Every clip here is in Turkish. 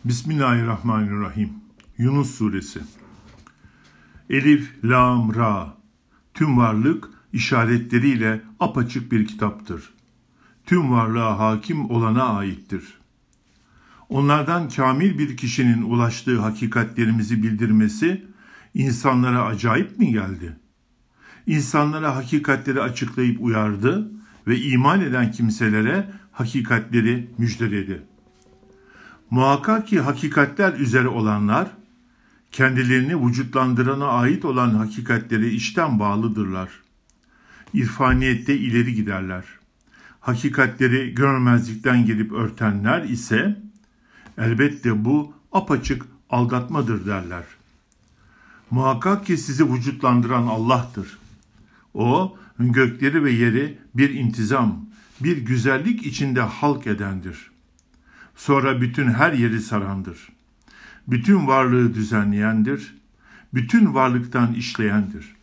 Bismillahirrahmanirrahim. Yunus Suresi. Elif, Lam, Ra. Tüm varlık işaretleriyle apaçık bir kitaptır. Tüm varlığa hakim olana aittir. Onlardan kamil bir kişinin ulaştığı hakikatlerimizi bildirmesi insanlara acayip mi geldi? İnsanlara hakikatleri açıklayıp uyardı ve iman eden kimselere hakikatleri müjdeledi. Muhakkak ki hakikatler üzere olanlar, kendilerini vücutlandırana ait olan hakikatleri içten bağlıdırlar. İrfaniyette ileri giderler. Hakikatleri görmezlikten gelip örtenler ise, elbette bu apaçık aldatmadır derler. Muhakkak ki sizi vücutlandıran Allah'tır. O, gökleri ve yeri bir intizam, bir güzellik içinde halk edendir. Sonra bütün her yeri sarandır. Bütün varlığı düzenleyendir. Bütün varlıktan işleyendir.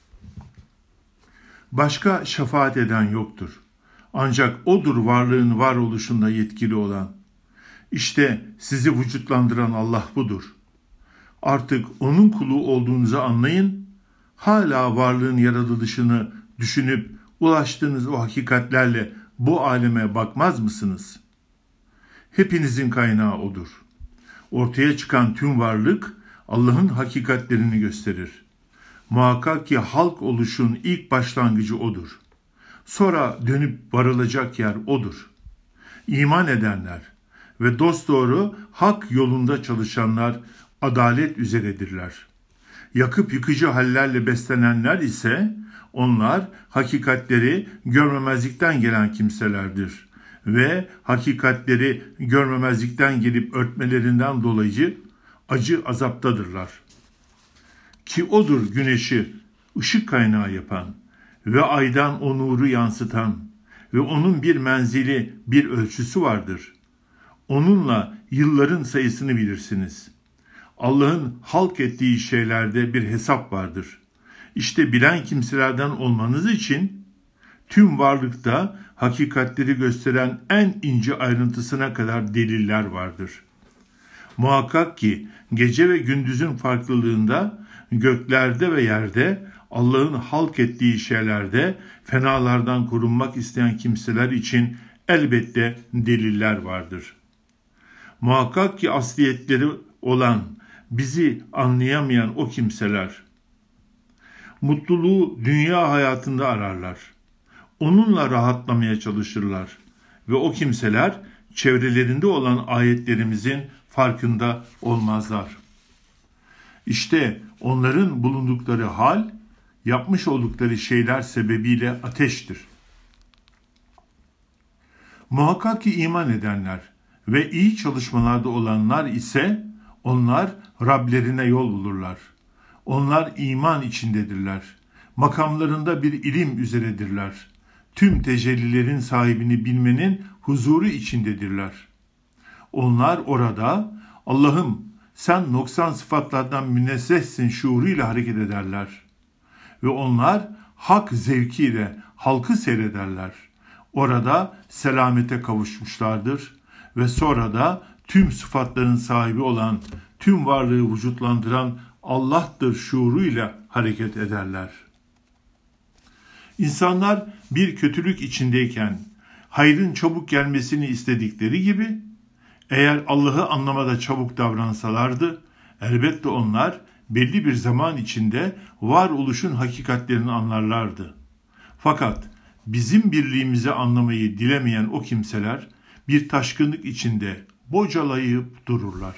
Başka şefaat eden yoktur. Ancak O'dur varlığın varoluşunda yetkili olan. İşte sizi vücutlandıran Allah budur. Artık O'nun kulu olduğunuzu anlayın. Hala varlığın yaratılışını düşünüp ulaştığınız o hakikatlerle bu aleme bakmaz mısınız? Hepinizin kaynağı O'dur. Ortaya çıkan tüm varlık Allah'ın hakikatlerini gösterir. Muhakkak ki halk oluşun ilk başlangıcı O'dur. Sonra dönüp varılacak yer O'dur. İman edenler ve dosdoğru hak yolunda çalışanlar adalet üzeredirler. Yakıp yıkıcı hallerle beslenenler ise onlar hakikatleri görmemezlikten gelen kimselerdir. Ve hakikatleri görmemezlikten gelip örtmelerinden dolayı acı azaptadırlar. Ki O'dur güneşi ışık kaynağı yapan ve aydan o nuru yansıtan ve onun bir menzili, bir ölçüsü vardır. Onunla yılların sayısını bilirsiniz. Allah'ın halk ettiği şeylerde bir hesap vardır. İşte bilen kimselerden olmanız için tüm varlıkta hakikatleri gösteren en ince ayrıntısına kadar deliller vardır. Muhakkak ki gece ve gündüzün farklılığında, göklerde ve yerde, Allah'ın halk ettiği şeylerde fenalardan korunmak isteyen kimseler için elbette deliller vardır. Muhakkak ki asliyetleri olan, bizi anlayamayan o kimseler, mutluluğu dünya hayatında ararlar. Onunla rahatlamaya çalışırlar ve o kimseler çevrelerinde olan ayetlerimizin farkında olmazlar. İşte onların bulundukları hal, yapmış oldukları şeyler sebebiyle ateştir. Muhakkak ki iman edenler ve iyi çalışmalarda olanlar ise onlar Rablerine yol bulurlar. Onlar iman içindedirler. Makamlarında bir ilim üzeredirler. Tüm tecellilerin sahibini bilmenin huzuru içindedirler. Onlar orada Allah'ım sen noksan sıfatlardan münezzehsin şuuruyla hareket ederler. Ve onlar hak zevkiyle halkı seyrederler. Orada selamete kavuşmuşlardır ve sonra da tüm sıfatların sahibi olan, tüm varlığı vücutlandıran Allah'tır şuuruyla hareket ederler. İnsanlar bir kötülük içindeyken hayrın çabuk gelmesini istedikleri gibi eğer Allah'ı anlamada çabuk davransalardı elbette onlar belli bir zaman içinde varoluşun hakikatlerini anlarlardı. Fakat bizim birliğimizi anlamayı dilemeyen o kimseler bir taşkınlık içinde bocalayıp dururlar.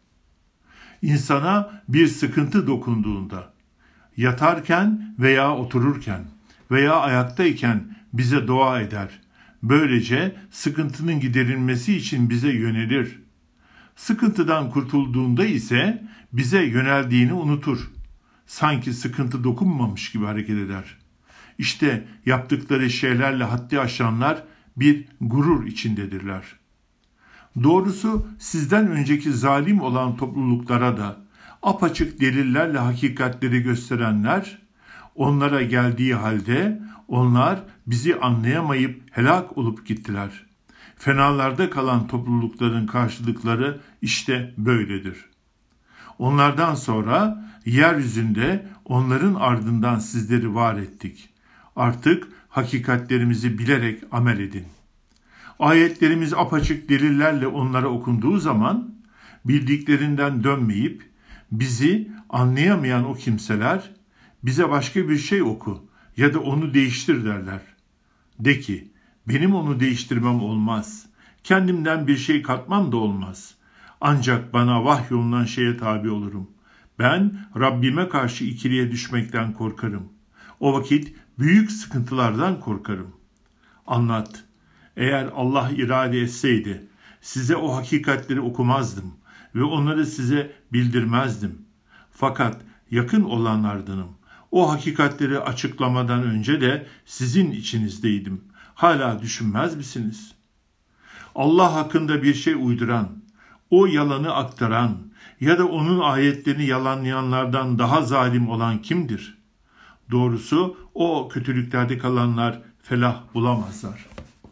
İnsana bir sıkıntı dokunduğunda, yatarken veya otururken veya ayaktayken bize dua eder. Böylece sıkıntının giderilmesi için bize yönelir. Sıkıntıdan kurtulduğunda ise bize yöneldiğini unutur. Sanki sıkıntı dokunmamış gibi hareket eder. İşte yaptıkları şeylerle haddi aşanlar bir gurur içindedirler. Doğrusu sizden önceki zalim olan topluluklara da apaçık delillerle hakikatleri gösterenler, onlara geldiği halde onlar bizi anlayamayıp helak olup gittiler. Fenalarda kalan toplulukların karşılıkları işte böyledir. Onlardan sonra yeryüzünde onların ardından sizleri var ettik. Artık hakikatlerimizi bilerek amel edin. Ayetlerimiz apaçık delillerle onlara okunduğu zaman bildiklerinden dönmeyip bizi anlayamayan o kimseler bize başka bir şey oku ya da onu değiştir derler. De ki benim onu değiştirmem olmaz. Kendimden bir şey katmam da olmaz. Ancak bana vahyolunan şeye tabi olurum. Ben Rabbime karşı ikiliye düşmekten korkarım. O vakit büyük sıkıntılardan korkarım. Anlat. Eğer Allah irade etseydi size o hakikatleri okumazdım ve onları size bildirmezdim. Fakat yakın olanlardanım. O hakikatleri açıklamadan önce de sizin içinizdeydim. Hala düşünmez misiniz? Allah hakkında bir şey uyduran, o yalanı aktaran ya da onun ayetlerini yalanlayanlardan daha zalim olan kimdir? Doğrusu o kötülüklerde kalanlar felah bulamazlar.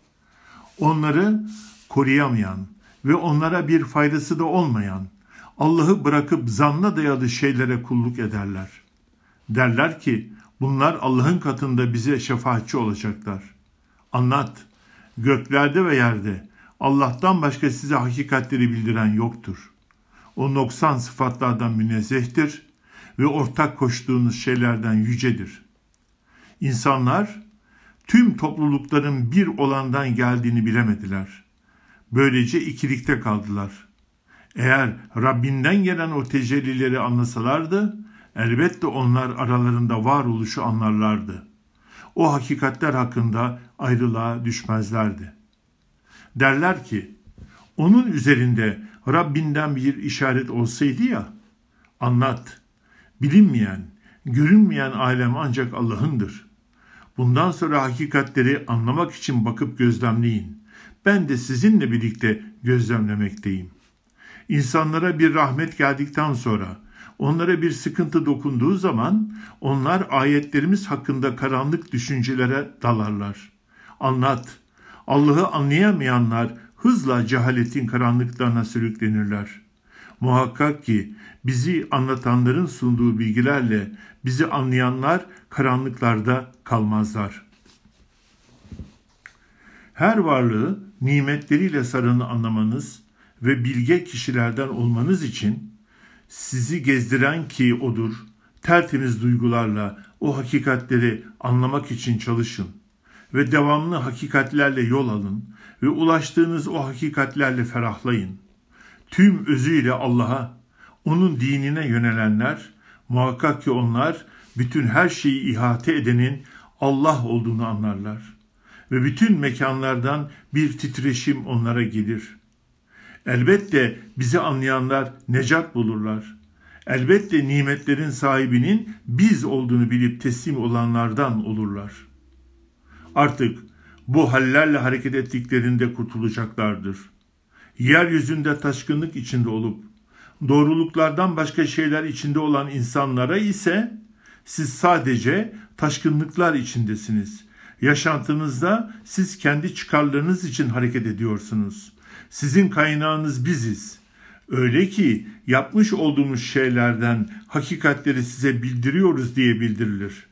Onları koruyamayan ve onlara bir faydası da olmayan, Allah'ı bırakıp zanna dayalı şeylere kulluk ederler. Derler ki bunlar Allah'ın katında bize şefaatçi olacaklar. Anlat, göklerde ve yerde Allah'tan başka size hakikatleri bildiren yoktur. O noksan sıfatlardan münezzehtir ve ortak koştuğunuz şeylerden yücedir. İnsanlar tüm toplulukların bir olandan geldiğini bilemediler. Böylece ikilikte kaldılar. Eğer Rabbinden gelen o tecellileri anlasalardı, elbette onlar aralarında varoluşu anlarlardı. O hakikatler hakkında ayrılığa düşmezlerdi. Derler ki, onun üzerinde Rabbinden bir işaret olsaydı ya, anlat, bilinmeyen, görünmeyen alem ancak Allah'ındır. Bundan sonra hakikatleri anlamak için bakıp gözlemleyin. Ben de sizinle birlikte gözlemlemekteyim. İnsanlara bir rahmet geldikten sonra, onlara bir sıkıntı dokunduğu zaman, onlar ayetlerimiz hakkında karanlık düşüncelere dalarlar. Anlat, Allah'ı anlayamayanlar hızla cehaletin karanlıklarına sürüklenirler. Muhakkak ki bizi anlatanların sunduğu bilgilerle bizi anlayanlar karanlıklarda kalmazlar. Her varlığı nimetleriyle sarını anlamanız ve bilge kişilerden olmanız için sizi gezdiren ki odur, tertemiz duygularla o hakikatleri anlamak için çalışın ve devamlı hakikatlerle yol alın ve ulaştığınız o hakikatlerle ferahlayın. Tüm özüyle Allah'a, onun dinine yönelenler, muhakkak ki onlar bütün her şeyi ihate edenin Allah olduğunu anlarlar ve bütün mekanlardan bir titreşim onlara gelir. Elbette bizi anlayanlar necat bulurlar. Elbette nimetlerin sahibinin biz olduğunu bilip teslim olanlardan olurlar. Artık bu hallerle hareket ettiklerinde kurtulacaklardır. Yeryüzünde taşkınlık içinde olup doğruluklardan başka şeyler içinde olan insanlara ise siz sadece taşkınlıklar içindesiniz. Yaşantınızda siz kendi çıkarlarınız için hareket ediyorsunuz. Sizin kaynağınız biziz. Öyle ki yapmış olduğumuz şeylerden hakikatleri size bildiriyoruz diye bildirilir.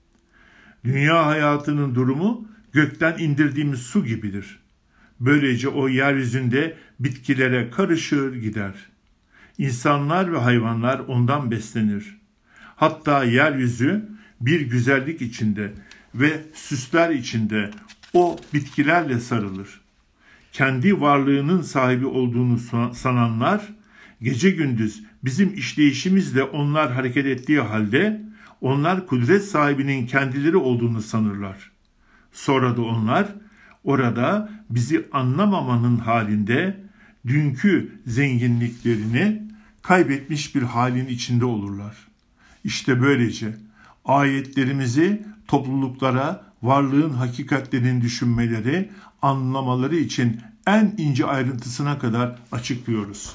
Dünya hayatının durumu gökten indirdiğimiz su gibidir. Böylece o yeryüzünde bitkilere karışır gider. İnsanlar ve hayvanlar ondan beslenir. Hatta yeryüzü bir güzellik içinde ve süsler içinde o bitkilerle sarılır. Kendi varlığının sahibi olduğunu sananlar, gece gündüz bizim işleyişimizle onlar hareket ettiği halde, onlar kudret sahibinin kendileri olduğunu sanırlar. Sonra da onlar, orada bizi anlamamanın halinde, dünkü zenginliklerini kaybetmiş bir halin içinde olurlar. İşte böylece ayetlerimizi topluluklara varlığın hakikatlerini düşünmeleri, anlamaları için en ince ayrıntısına kadar açıklıyoruz.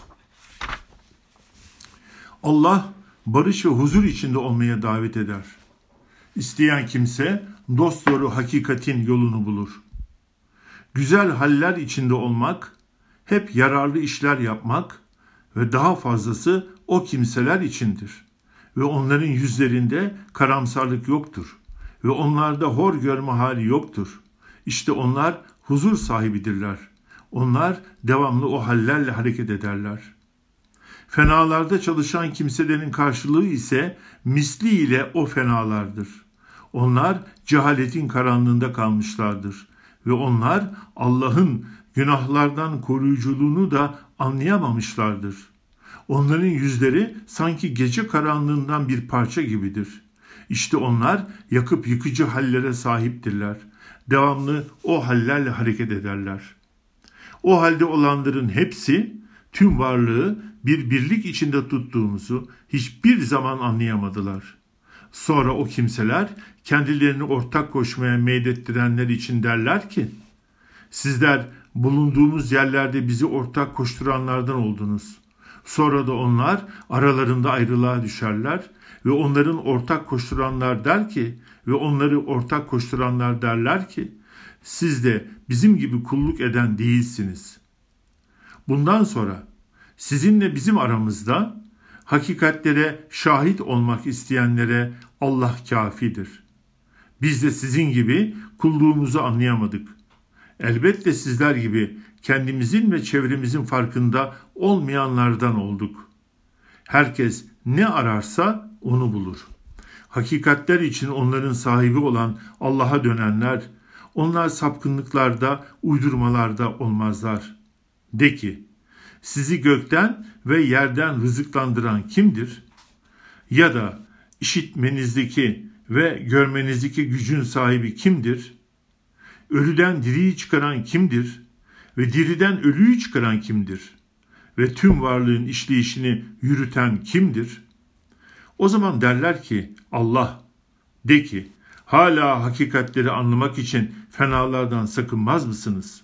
Allah barış ve huzur içinde olmaya davet eder. İsteyen kimse dosdoğru hakikatin yolunu bulur. güzel haller içinde olmak, hep yararlı işler yapmak ve daha fazlası o kimseler içindir. Ve onların yüzlerinde karamsarlık yoktur ve onlarda hor görme hali yoktur. İşte onlar huzur sahibidirler. Onlar devamlı o hallerle hareket ederler. Fenalarda çalışan kimselerin karşılığı ise misliyle o fenalardır. Onlar cehaletin karanlığında kalmışlardır ve onlar Allah'ın günahlardan koruyuculuğunu da anlayamamışlardır. Onların yüzleri sanki gece karanlığından bir parça gibidir. İşte onlar yakıp yıkıcı hallere sahiptirler. Devamlı o hallerle hareket ederler. O halde olanların hepsi tüm varlığı bir birlik içinde tuttuğumuzu hiçbir zaman anlayamadılar. Sonra o kimseler kendilerini ortak koşmaya meydettirenler için derler ki, sizler bulunduğumuz yerlerde bizi ortak koşturanlardan oldunuz. Sonra da onlar aralarında ayrılığa düşerler ve onların ortak koşturanlar der ki ve onları ortak koşturanlar derler ki, siz de bizim gibi kulluk eden değilsiniz. Bundan sonra sizinle bizim aramızda hakikatlere şahit olmak isteyenlere Allah kafidir. Biz de sizin gibi kulluğumuzu anlayamadık. Elbette sizler gibi kendimizin ve çevremizin farkında olmayanlardan olduk. Herkes ne ararsa onu bulur. Hakikatler için onların sahibi olan Allah'a dönenler, onlar sapkınlıklarda, uydurmalarda olmazlar. De ki, sizi gökten ve yerden rızıklandıran kimdir? Ya da işitmenizdeki ve görmenizdeki gücün sahibi kimdir? Ölüden diriyi çıkaran kimdir? Ve diriden ölüyü çıkaran kimdir? Ve tüm varlığın işleyişini yürüten kimdir? O zaman derler ki, Allah. De ki, hala hakikatleri anlamak için fenalardan sakınmaz mısınız?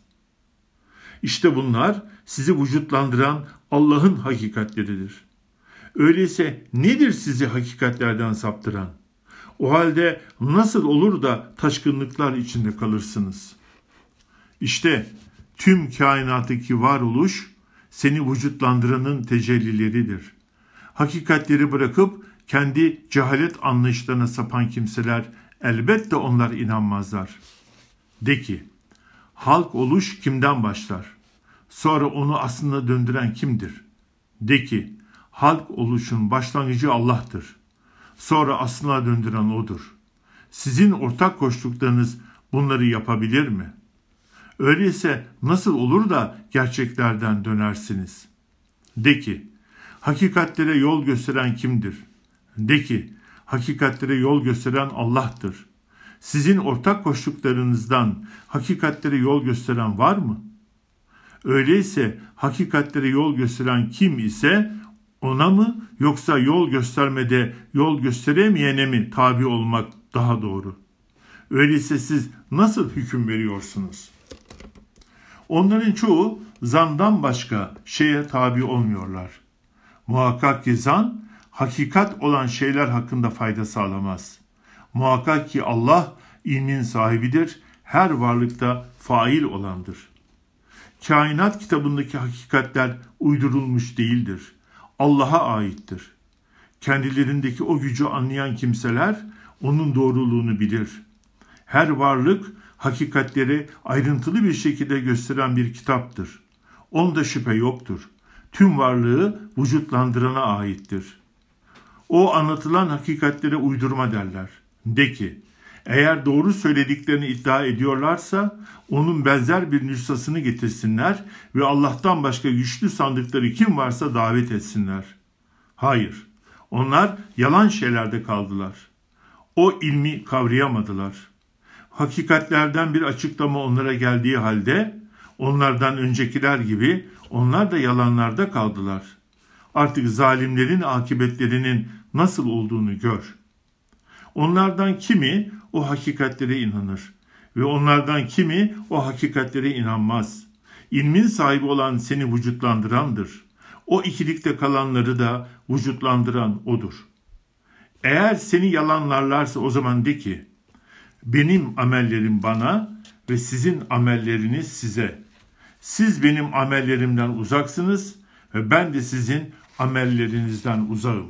İşte bunlar sizi vücutlandıran Allah'ın hakikatleridir. Öyleyse nedir sizi hakikatlerden saptıran? O halde nasıl olur da taşkınlıklar içinde kalırsınız? İşte tüm kainattaki varoluş seni vücutlandıranın tecellileridir. Hakikatleri bırakıp kendi cehalet anlayışlarına sapan kimseler elbette onlar inanmazlar. De ki, halk oluş kimden başlar? Sonra onu aslına döndüren kimdir? De ki, halk oluşun başlangıcı Allah'tır. Sonra aslına döndüren O'dur. Sizin ortak koştuklarınız bunları yapabilir mi? Öyleyse nasıl olur da gerçeklerden dönersiniz? De ki, hakikatlere yol gösteren kimdir? De ki, hakikatlere yol gösteren Allah'tır. Sizin ortak koştuklarınızdan hakikatlere yol gösteren var mı? Öyleyse hakikatlere yol gösteren kim ise ona mı yoksa yol göstermede yol gösteremeyene mi tabi olmak daha doğru? Öyleyse siz nasıl hüküm veriyorsunuz? Onların çoğu zandan başka şeye tabi olmuyorlar. Muhakkak ki zan, hakikat olan şeyler hakkında fayda sağlamaz. Muhakkak ki Allah ilmin sahibidir, her varlıkta fail olandır. Kainat kitabındaki hakikatler uydurulmuş değildir. Allah'a aittir. Kendilerindeki o gücü anlayan kimseler onun doğruluğunu bilir. Her varlık hakikatleri ayrıntılı bir şekilde gösteren bir kitaptır. Onda şüphe yoktur. Tüm varlığı vücutlandırana aittir. O anlatılan hakikatlere uydurma derler. De ki, eğer doğru söylediklerini iddia ediyorlarsa onun benzer bir nüshasını getirsinler ve Allah'tan başka güçlü sandıkları kim varsa davet etsinler. Hayır, onlar yalan şeylerde kaldılar. O ilmi kavrayamadılar. Hakikatlerden bir açıklama onlara geldiği halde onlardan öncekiler gibi onlar da yalanlarda kaldılar. Artık zalimlerin akıbetlerinin nasıl olduğunu gör. Onlardan kimi o hakikatlere inanır ve onlardan kimi o hakikatlere inanmaz. İlmin sahibi olan seni vücutlandırandır. O ikilikte kalanları da vücutlandıran O'dur. Eğer seni yalanlarlarsa o zaman de ki, benim amellerim bana ve sizin amelleriniz size. Siz benim amellerimden uzaksınız ve ben de sizin amellerinizden uzağım.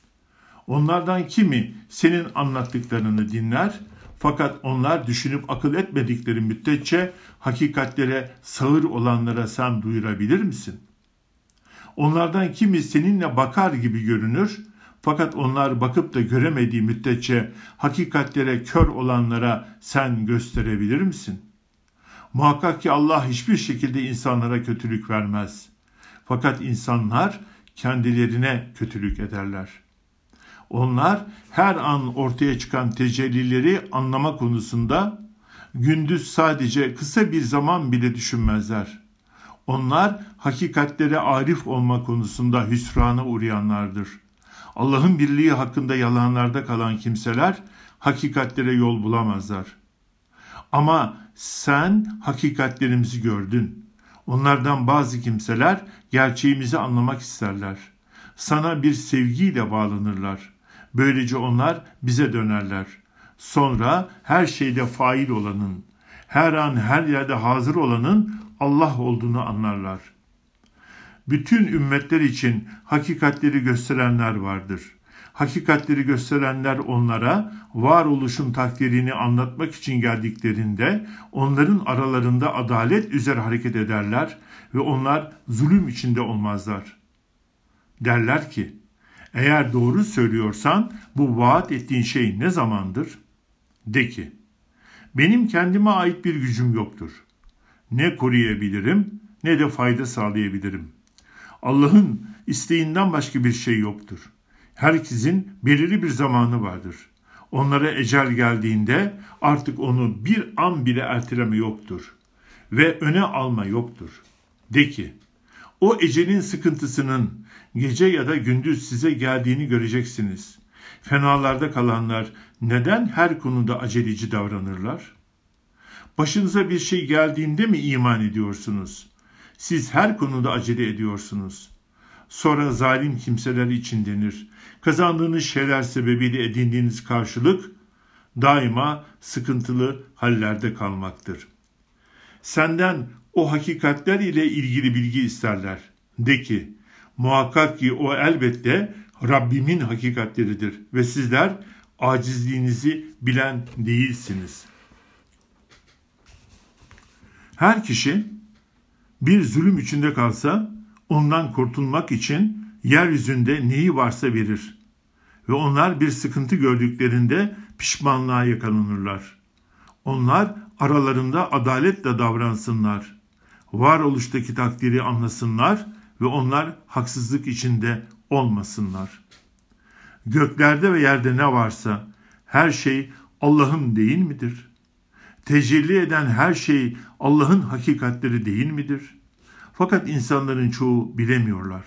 Onlardan kimi senin anlattıklarını dinler, fakat onlar düşünüp akıl etmedikleri müddetçe hakikatlere sağır olanlara sen duyurabilir misin? Onlardan kimi seninle bakar gibi görünür, fakat onlar bakıp da göremediği müddetçe hakikatlere kör olanlara sen gösterebilir misin? Muhakkak ki Allah hiçbir şekilde insanlara kötülük vermez. Fakat insanlar kendilerine kötülük ederler. Onlar her an ortaya çıkan tecellileri anlama konusunda gündüz sadece kısa bir zaman bile düşünmezler. Onlar hakikatlere arif olma konusunda hüsrana uğrayanlardır. Allah'ın birliği hakkında yalanlarda kalan kimseler hakikatlere yol bulamazlar. Ama sen hakikatlerimizi gördün. Onlardan bazı kimseler gerçeğimizi anlamak isterler. Sana bir sevgiyle bağlanırlar. Böylece onlar bize dönerler. Sonra her şeyde fail olanın, her an her yerde hazır olanın Allah olduğunu anlarlar. Bütün ümmetler için hakikatleri gösterenler vardır. Hakikatleri gösterenler onlara varoluşun takdirini anlatmak için geldiklerinde onların aralarında adalet üzere hareket ederler ve onlar zulüm içinde olmazlar. Derler ki, eğer doğru söylüyorsan bu vaat ettiğin şey ne zamandır? De ki, benim kendime ait bir gücüm yoktur. Ne koruyabilirim ne de fayda sağlayabilirim. Allah'ın isteğinden başka bir şey yoktur. Herkesin belirli bir zamanı vardır. Onlara ecel geldiğinde artık onu bir an bile erteleme yoktur. Ve öne alma yoktur. De ki, o ecelin sıkıntısının gece ya da gündüz size geldiğini göreceksiniz. Fenalarda kalanlar neden her konuda aceleci davranırlar? Başınıza bir şey geldiğinde mi iman ediyorsunuz? Siz her konuda acele ediyorsunuz. Sonra zalim kimseler için denir. Kazandığınız şeyler sebebiyle edindiğiniz karşılık daima sıkıntılı hallerde kalmaktır. Senden o hakikatler ile ilgili bilgi isterler. De ki, muhakkak ki o elbette Rabbimin hakikatleridir ve sizler acizliğinizi bilen değilsiniz. Her kişi bir zulüm içinde kalsa ondan kurtulmak için yeryüzünde neyi varsa verir. Ve onlar bir sıkıntı gördüklerinde pişmanlığa yakalanırlar. Onlar aralarında adaletle davransınlar. Varoluştaki takdiri anlasınlar ve onlar haksızlık içinde olmasınlar. Göklerde ve yerde ne varsa her şey Allah'ın değil midir? Tecelli eden her şey Allah'ın hakikatleri değil midir? Fakat insanların çoğu bilemiyorlar.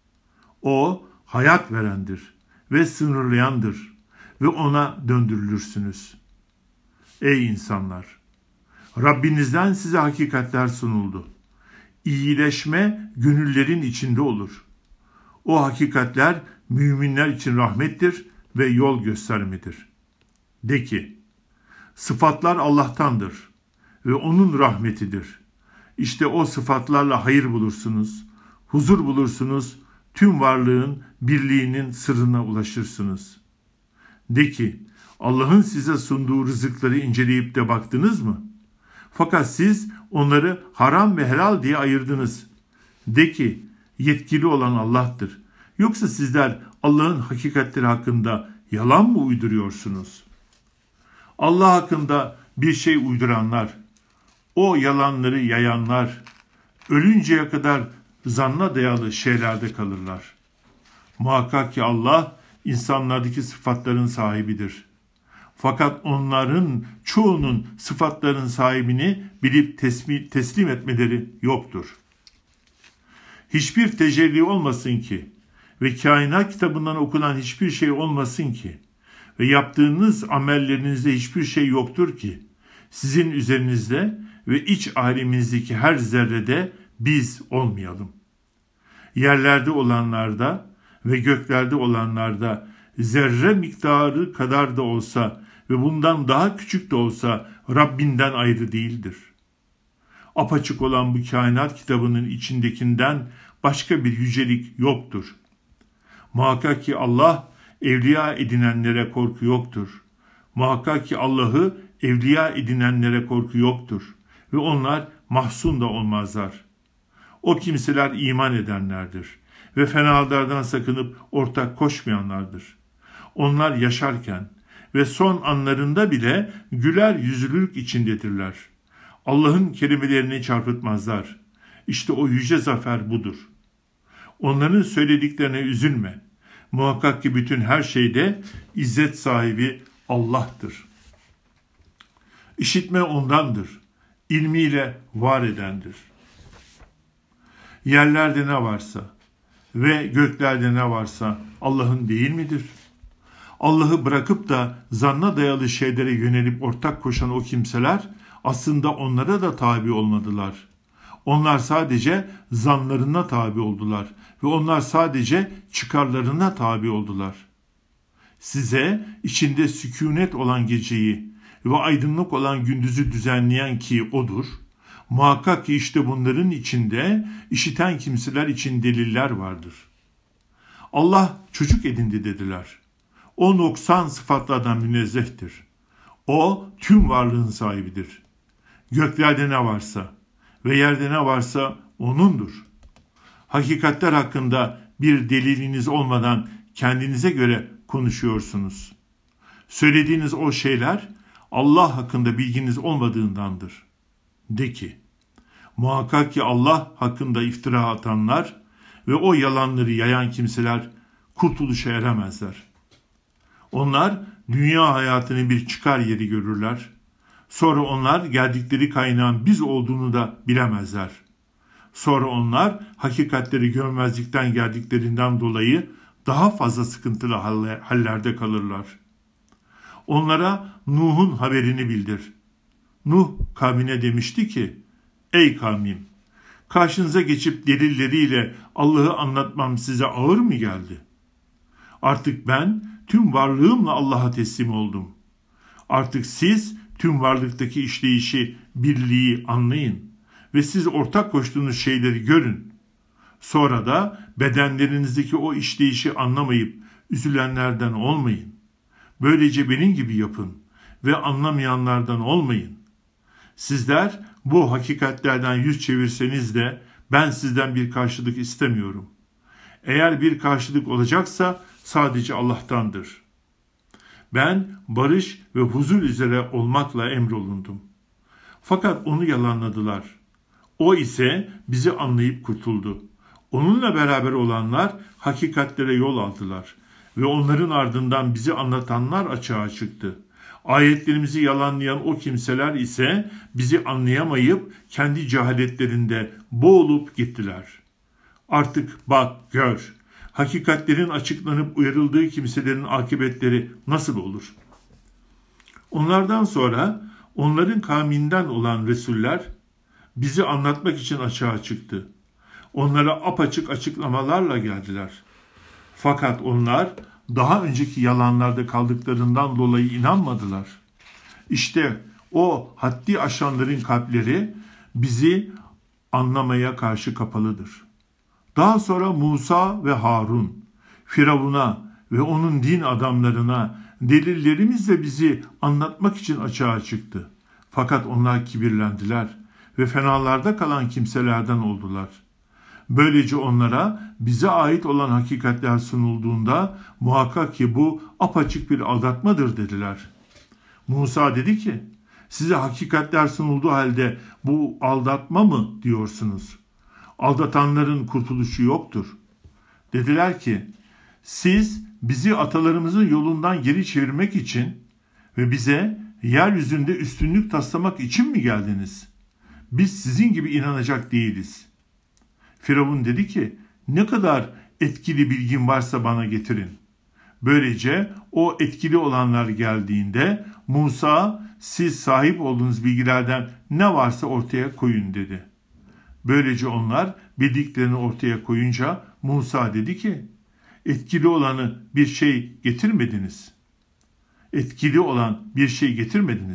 O hayat verendir ve sınırlayandır ve ona döndürülürsünüz. Ey insanlar! Rabbinizden size hakikatler sunuldu. İyileşme gönüllerin içinde olur. O hakikatler müminler için rahmettir ve yol göstermedir. De ki, sıfatlar Allah'tandır ve onun rahmetidir. İşte o sıfatlarla hayır bulursunuz, huzur bulursunuz, tüm varlığın birliğinin sırrına ulaşırsınız. De ki, Allah'ın size sunduğu rızıkları inceleyip de baktınız mı? Fakat siz onları haram ve helal diye ayırdınız. De ki, yetkili olan Allah'tır. Yoksa sizler Allah'ın hakikatleri hakkında yalan mı uyduruyorsunuz? Allah hakkında bir şey uyduranlar, o yalanları yayanlar, ölünceye kadar zanna dayalı şeylerde kalırlar. Muhakkak ki Allah insanlardaki sıfatların sahibidir. Fakat onların çoğunun sıfatların sahibini bilip teslim etmeleri yoktur. Hiçbir tecelli olmasın ki ve kainat kitabından okunan hiçbir şey olmasın ki ve yaptığınız amellerinizde hiçbir şey yoktur ki sizin üzerinizde ve iç aleminizdeki her zerrede biz olmayalım. Yerlerde olanlarda ve göklerde olanlarda zerre miktarı kadar da olsa ve bundan daha küçük de olsa Rabbinden ayrı değildir. Apaçık olan bu kainat kitabının içindekinden başka bir yücelik yoktur. Muhakkak ki Allah evliya edinenlere korku yoktur. Muhakkak ki Allah'ı evliya edinenlere korku yoktur. Ve onlar mahzun da olmazlar. O kimseler iman edenlerdir. Ve fenalardan sakınıp ortak koşmayanlardır. Onlar yaşarken ve son anlarında bile güler yüzlülük içindedirler. Allah'ın kelimelerini çarpıtmazlar. İşte o yüce zafer budur. Onların söylediklerine üzülme. Muhakkak ki bütün her şeyde izzet sahibi Allah'tır. İşitme ondandır. İlmiyle var edendir. Yerlerde ne varsa ve göklerde ne varsa Allah'ın değil midir? Allah'ı bırakıp da zanna dayalı şeylere yönelip ortak koşan o kimseler aslında onlara da tabi olmadılar. Onlar sadece zanlarına tabi oldular ve onlar sadece çıkarlarına tabi oldular. Size içinde sükûnet olan geceyi ve aydınlık olan gündüzü düzenleyen ki O'dur. Muhakkak ki işte bunların içinde işiten kimseler için deliller vardır. Allah çocuk edindi dediler. O noksan sıfatlardan münezzehtir. O tüm varlığın sahibidir. Göklerde ne varsa ve yerde ne varsa O'nundur. Hakikatler hakkında bir deliliniz olmadan kendinize göre konuşuyorsunuz. Söylediğiniz o şeyler Allah hakkında bilginiz olmadığındandır. De ki, muhakkak ki Allah hakkında iftira atanlar ve o yalanları yayan kimseler kurtuluşa eremezler. Onlar dünya hayatını bir çıkar yeri görürler. Sonra onlar geldikleri kaynağın biz olduğunu da bilemezler. Sonra onlar hakikatleri görmezlikten geldiklerinden dolayı daha fazla sıkıntılı hallerde kalırlar. Onlara Nuh'un haberini bildir. Nuh kavmine demişti ki, ey kavmim, karşınıza geçip delilleriyle Allah'ı anlatmam size ağır mı geldi? Artık ben tüm varlığımla Allah'a teslim oldum. Artık siz tüm varlıktaki işleyişi, birliği anlayın ve siz ortak koştuğunuz şeyleri görün. Sonra da bedenlerinizdeki o işleyişi anlamayıp üzülenlerden olmayın. Böylece benim gibi yapın ve anlamayanlardan olmayın. Sizler bu hakikatlerden yüz çevirseniz de ben sizden bir karşılık istemiyorum. Eğer bir karşılık olacaksa sadece Allah'tandır. Ben barış ve huzur üzere olmakla emrolundum. Fakat onu yalanladılar. O ise bizi anlayıp kurtuldu. Onunla beraber olanlar hakikatlere yol aldılar ve onların ardından bizi anlatanlar açığa çıktı. Ayetlerimizi yalanlayan o kimseler ise bizi anlayamayıp kendi cehaletlerinde boğulup gittiler. Artık bak gör, hakikatlerin açıklanıp uyarıldığı kimselerin akıbetleri nasıl olur? Onlardan sonra onların kavminden olan Resuller bizi anlatmak için açığa çıktı. Onlara apaçık açıklamalarla geldiler. Fakat onlar daha önceki yalanlarda kaldıklarından dolayı inanmadılar. İşte o haddi aşanların kalpleri bizi anlamaya karşı kapalıdır. Daha sonra Musa ve Harun, Firavun'a ve onun din adamlarına delillerimizle bizi anlatmak için açığa çıktı. Fakat onlar kibirlendiler ve fenalarda kalan kimselerden oldular. Böylece onlara bize ait olan hakikatler sunulduğunda muhakkak ki bu apaçık bir aldatmadır dediler. Musa dedi ki, size hakikatler sunulduğu halde bu aldatma mı diyorsunuz? Aldatanların kurtuluşu yoktur. Dediler ki, siz bizi atalarımızın yolundan geri çevirmek için ve bize yeryüzünde üstünlük taslamak için mi geldiniz? Biz sizin gibi inanacak değiliz. Firavun dedi ki, ne kadar etkili bilgin varsa bana getirin. Böylece o etkili olanlar geldiğinde Musa, siz sahip olduğunuz bilgilerden ne varsa ortaya koyun dedi. Böylece onlar bildiklerini ortaya koyunca Musa dedi ki, etkili olanı bir şey getirmediniz. Etkili olan bir şey getirmediniz.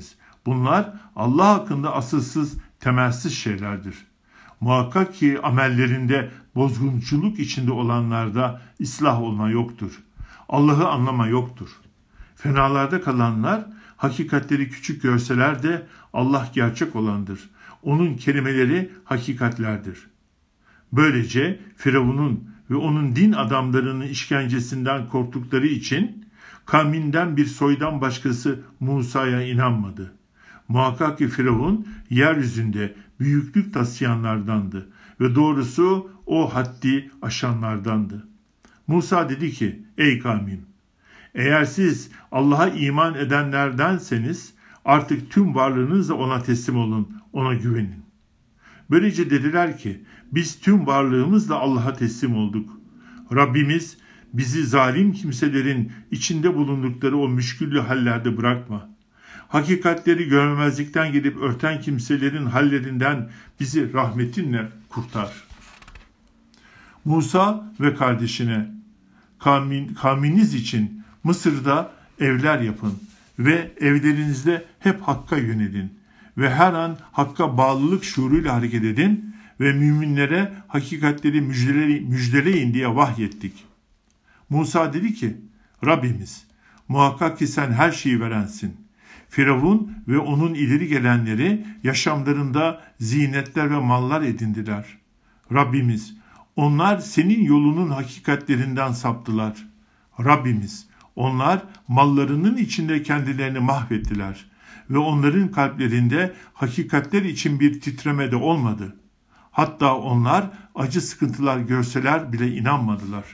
Bunlar Allah hakkında asılsız, temelsiz şeylerdir. Muhakkak ki amellerinde bozgunculuk içinde olanlarda ıslah olma yoktur. Allah'ı anlama yoktur. Fenalarda kalanlar hakikatleri küçük görseler de Allah gerçek olandır. Onun kelimeleri hakikatlerdir. Böylece Firavun'un ve onun din adamlarının işkencesinden korktukları için kavminden bir soydan başkası Musa'ya inanmadı. Muhakkak ki Firavun yeryüzünde büyüklük taşıyanlardandı ve doğrusu o haddi aşanlardandı. Musa dedi ki, ey kavmim, eğer siz Allah'a iman edenlerdenseniz artık tüm varlığınızla ona teslim olun, ona güvenin. Böylece dediler ki, biz tüm varlığımızla Allah'a teslim olduk. Rabbimiz bizi zalim kimselerin içinde bulundukları o müşküllü hallerde bırakma. Hakikatleri görmemezlikten gelip örten kimselerin hallerinden bizi rahmetinle kurtar. Musa ve kardeşine, kavminiz için Mısır'da evler yapın ve evlerinizde hep Hakk'a yönelin ve her an Hakk'a bağlılık şuuruyla hareket edin ve müminlere hakikatleri müjdeleyin diye vahyettik. Musa dedi ki, Rabbimiz, muhakkak ki sen her şeyi verensin. Firavun ve onun ileri gelenleri yaşamlarında zinetler ve mallar edindiler. Rabbimiz, onlar senin yolunun hakikatlerinden saptılar. Rabbimiz, onlar mallarının içinde kendilerini mahvettiler ve onların kalplerinde hakikatler için bir titreme de olmadı. Hatta onlar acı sıkıntılar görseler bile inanmadılar.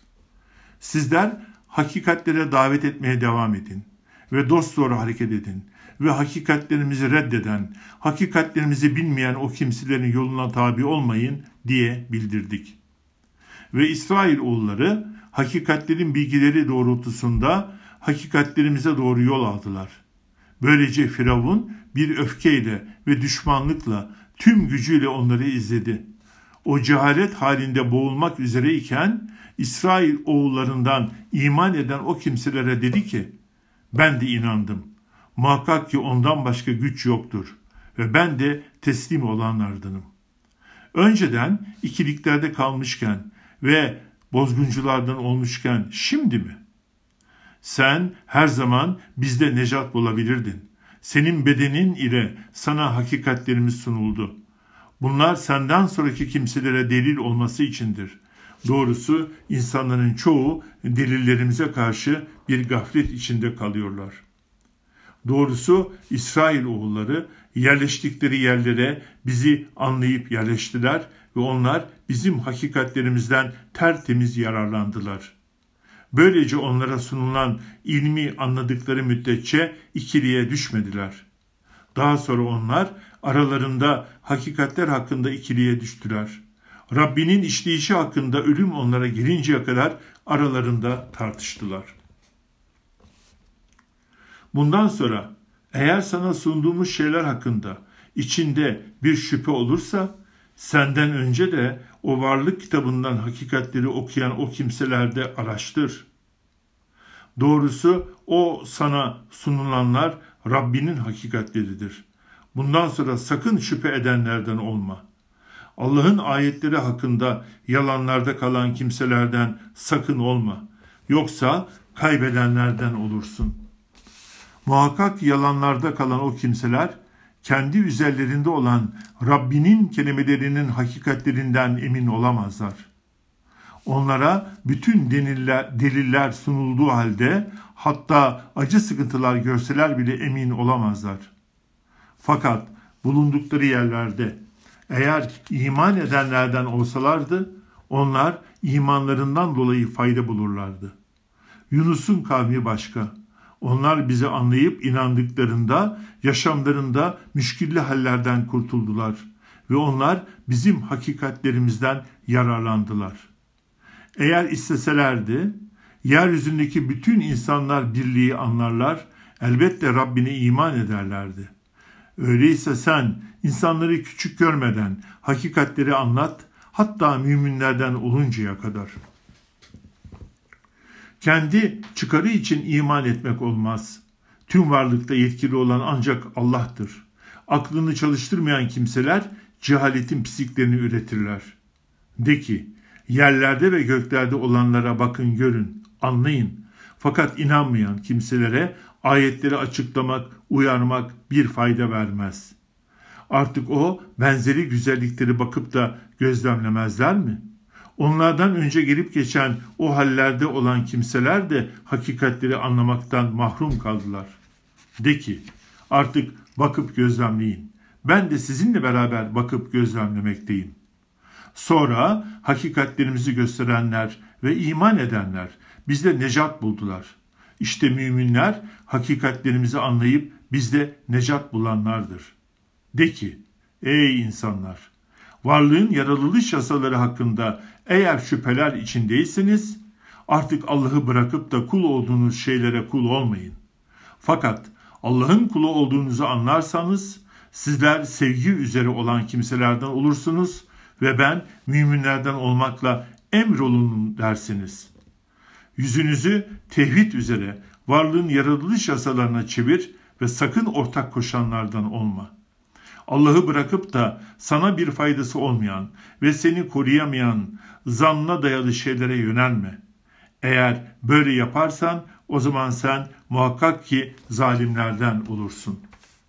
Sizler hakikatlere davet etmeye devam edin ve dosdoğru hareket edin ve hakikatlerimizi reddeden, hakikatlerimizi bilmeyen o kimselerin yoluna tabi olmayın diye bildirdik. Ve İsrail oğulları hakikatlerin bilgileri doğrultusunda hakikatlerimize doğru yol aldılar. Böylece Firavun bir öfkeyle ve düşmanlıkla tüm gücüyle onları izledi. O cehalet halinde boğulmak üzereyken İsrail oğullarından iman eden o kimselere dedi ki, ben de inandım. Muhakkak ki ondan başka güç yoktur ve ben de teslim olanlardanım. Önceden ikiliklerde kalmışken ve bozgunculardan olmuşken şimdi mi? Sen her zaman bizde necat bulabilirdin. Senin bedenin ile sana hakikatlerimiz sunuldu. Bunlar senden sonraki kimselere delil olması içindir. Doğrusu insanların çoğu delillerimize karşı bir gaflet içinde kalıyorlar. Doğrusu İsrail oğulları yerleştikleri yerlere bizi anlayıp yerleştiler ve onlar bizim hakikatlerimizden tertemiz yararlandılar. Böylece onlara sunulan ilmi anladıkları müddetçe ikiliye düşmediler. Daha sonra onlar aralarında hakikatler hakkında ikiliye düştüler. Rabbinin işleyişi hakkında ölüm onlara gelinceye kadar aralarında tartıştılar. Bundan sonra eğer sana sunduğumuz şeyler hakkında içinde bir şüphe olursa senden önce de o varlık kitabından hakikatleri okuyan o kimselerde araştır. Doğrusu o sana sunulanlar Rabbinin hakikatleridir. Bundan sonra sakın şüphe edenlerden olma. Allah'ın ayetleri hakkında yalanlarda kalan kimselerden sakın olma. Yoksa kaybedenlerden olursun. Muhakkak yalanlarda kalan o kimseler, kendi üzerlerinde olan Rabbinin kelimelerinin hakikatlerinden emin olamazlar. Onlara bütün deliller sunulduğu halde hatta acı sıkıntılar görseler bile emin olamazlar. Fakat bulundukları yerlerde eğer iman edenlerden olsalardı onlar imanlarından dolayı fayda bulurlardı. Yunus'un kavmi başka. Onlar bizi anlayıp inandıklarında yaşamlarında müşkilli hallerden kurtuldular ve onlar bizim hakikatlerimizden yararlandılar. Eğer isteselerdi yeryüzündeki bütün insanlar birliği anlarlar, elbette Rabbine iman ederlerdi. Öyleyse sen insanları küçük görmeden hakikatleri anlat, hatta müminlerden oluncaya kadar. Kendi çıkarı için iman etmek olmaz. Tüm varlıkta yetkili olan ancak Allah'tır. Aklını çalıştırmayan kimseler cehaletin pisliklerini üretirler. De ki, yerlerde ve göklerde olanlara bakın görün, anlayın. Fakat inanmayan kimselere ayetleri açıklamak, uyarmak bir fayda vermez. Artık o benzeri güzellikleri bakıp da gözlemlemezler mi? Onlardan önce gelip geçen o hallerde olan kimseler de hakikatleri anlamaktan mahrum kaldılar. De ki, artık bakıp gözlemleyin. Ben de sizinle beraber bakıp gözlemlemekteyim. Sonra hakikatlerimizi gösterenler ve iman edenler bizde necat buldular. İşte müminler hakikatlerimizi anlayıp bizde necat bulanlardır. De ki, ey insanlar! Varlığın yaratılış yasaları hakkında eğer şüpheler içindeyseniz artık Allah'ı bırakıp da kul olduğunuz şeylere kul olmayın. Fakat Allah'ın kulu olduğunuzu anlarsanız sizler sevgi üzere olan kimselerden olursunuz ve ben müminlerden olmakla emrolunun dersiniz. Yüzünüzü tevhid üzere varlığın yaratılış yasalarına çevir ve sakın ortak koşanlardan olma. Allah'ı bırakıp da sana bir faydası olmayan ve seni koruyamayan zannına dayalı şeylere yönelme. Eğer böyle yaparsan o zaman sen muhakkak ki zalimlerden olursun.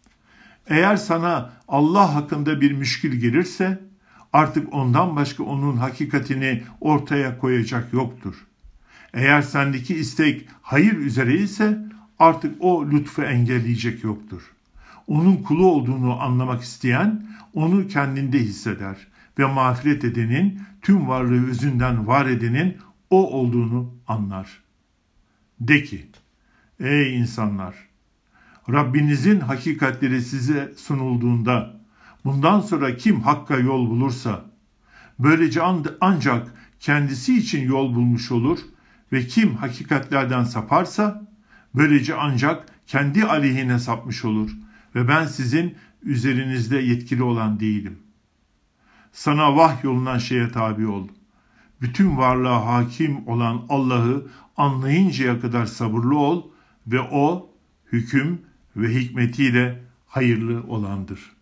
Eğer sana Allah hakkında bir müşkil gelirse artık ondan başka onun hakikatini ortaya koyacak yoktur. Eğer sendeki istek hayır üzere ise artık o lütfu engelleyecek yoktur. Onun kulu olduğunu anlamak isteyen onu kendinde hisseder ve mağfiret edenin, tüm varlığı özünden var edenin o olduğunu anlar. De ki, ey insanlar! Rabbinizin hakikatleri size sunulduğunda bundan sonra kim hakka yol bulursa böylece ancak kendisi için yol bulmuş olur ve kim hakikatlerden saparsa böylece ancak kendi aleyhine sapmış olur ve ben sizin üzerinizde yetkili olan değilim. Sana vahyolunan şeye tabi ol. Bütün varlığa hakim olan Allah'ı anlayıncaya kadar sabırlı ol ve o hüküm ve hikmetiyle hayırlı olandır.